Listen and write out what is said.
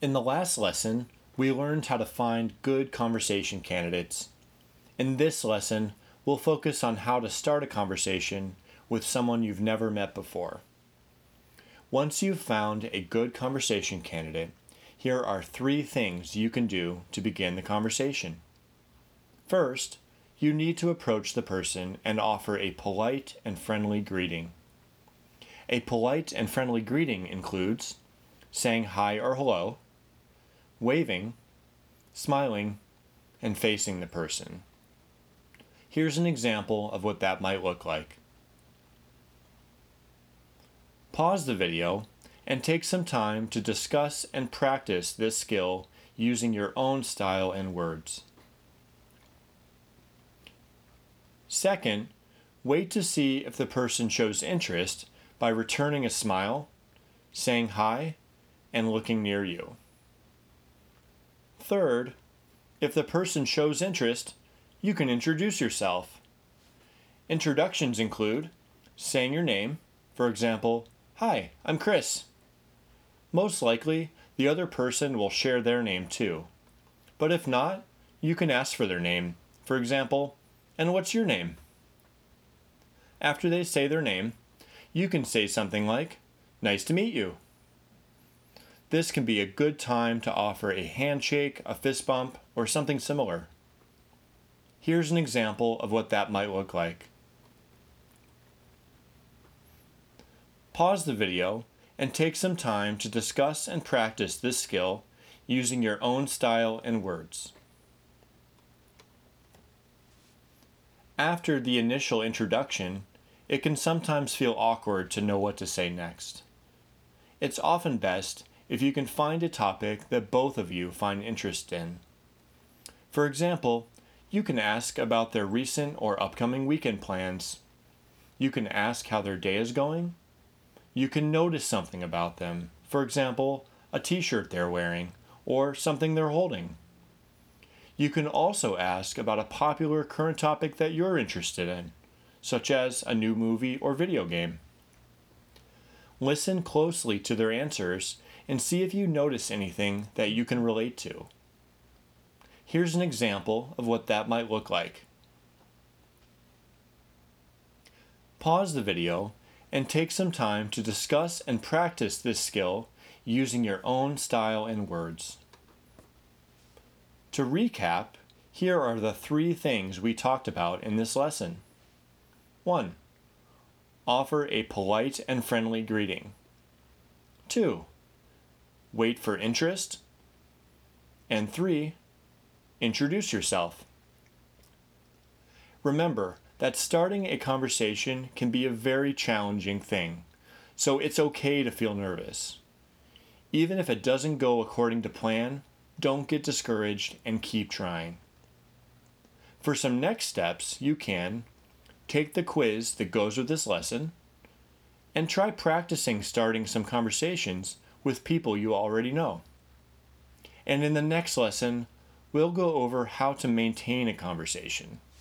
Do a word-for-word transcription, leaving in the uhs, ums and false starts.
In the last lesson, we learned how to find good conversation candidates. In this lesson, we'll focus on how to start a conversation with someone you've never met before. Once you've found a good conversation candidate, here are three things you can do to begin the conversation. First, you need to approach the person and offer a polite and friendly greeting. A polite and friendly greeting includes saying hi or hello, waving, smiling, and facing the person. Here's an example of what that might look like. Pause the video and take some time to discuss and practice this skill using your own style and words. Second, wait to see if the person shows interest by returning a smile, saying hi, and looking near you. Third, if the person shows interest, you can introduce yourself. Introductions include saying your name, for example, "Hi, I'm Chris." Most likely, the other person will share their name too. But if not, you can ask for their name, for example, "And what's your name?" After they say their name, you can say something like, "Nice to meet you." This can be a good time to offer a handshake, a fist bump, or something similar. Here's an example of what that might look like. Pause the video and take some time to discuss and practice this skill using your own style and words. After the initial introduction, it can sometimes feel awkward to know what to say next. It's often best if you can find a topic that both of you find interest in. For example, you can ask about their recent or upcoming weekend plans. You can ask how their day is going. You can notice something about them, for example, a t-shirt they're wearing or something they're holding. You can also ask about a popular current topic that you're interested in, such as a new movie or video game. Listen closely to their answers and see if you notice anything that you can relate to. Here's an example of what that might look like. Pause the video and take some time to discuss and practice this skill using your own style and words. To recap, here are the three things we talked about in this lesson. One, offer a polite and friendly greeting. Two, wait for interest. And three, introduce yourself. Remember that starting a conversation can be a very challenging thing, so it's okay to feel nervous. Even if it doesn't go according to plan, don't get discouraged and keep trying. For some next steps, you can take the quiz that goes with this lesson and try practicing starting some conversations with people you already know. And in the next lesson, we'll go over how to maintain a conversation.